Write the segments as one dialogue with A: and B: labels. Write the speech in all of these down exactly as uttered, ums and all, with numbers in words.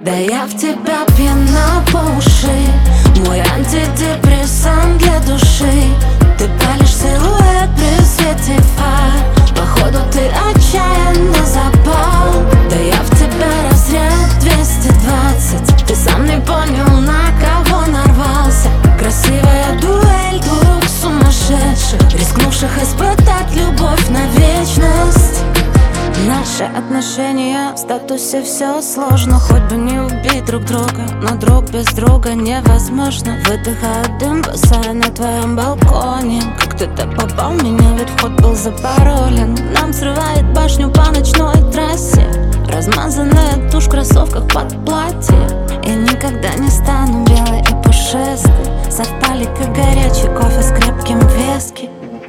A: Да я в тебя пьяна по уши, мой антидепрессант для души. Ты палишь силуэт при свете фар, походу ты отчаянно запал. Да я в тебя разряд двести двадцать, ты сам не понял, на кого нарвался. Красивая дуэль двух сумасшедших, рискнувших испытать любовь на вечность. Наши отношения в статусе все сложно, хоть бы не убить друг друга, но друг без друга невозможно. Выдыхаю дым, босая на твоем балконе. Как ты-то попал в меня, ведь вход был запаролен. Нам срывает башню по ночной трассе, размазанная тушь в кроссовках под платье. И никогда не стану белой и пушистой, совпали как горячий кофе с крепким виски.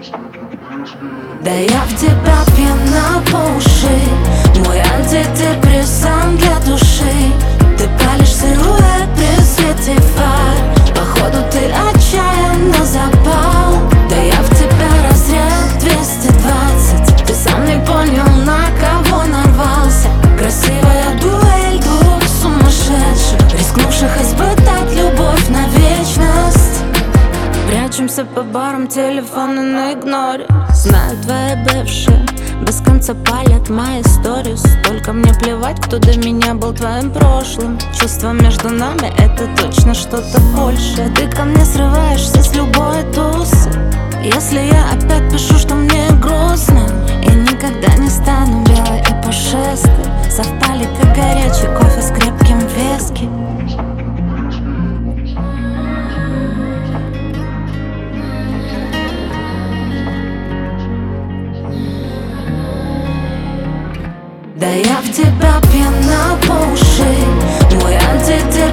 A: Да я в тебя пьяна по уши, мой антидепрессант для души. Ты палишь силуэт при свете фар, походу ты отчаянно запал. Да я в тебя разряд двести двадцать, ты сам не понял, на кого нарвался. Красивая дуэль двух сумасшедших, рискнувших испытать любовь на вечность. Прячемся по барам, телефоны на игноре. Знаю, твои бывшие без конца палят мои сторис. Только мне плевать, кто до меня был твоим прошлым. Чувства между нами — это точно что-то большее. Ты ко мне срываешься с любой тусы, если я опять пишу, что мне грустно. И никогда не стану белой и пушистой, совпали как горячий кофе с крепким виски. Да я в тебя пьяна по уши, мой антидепрессант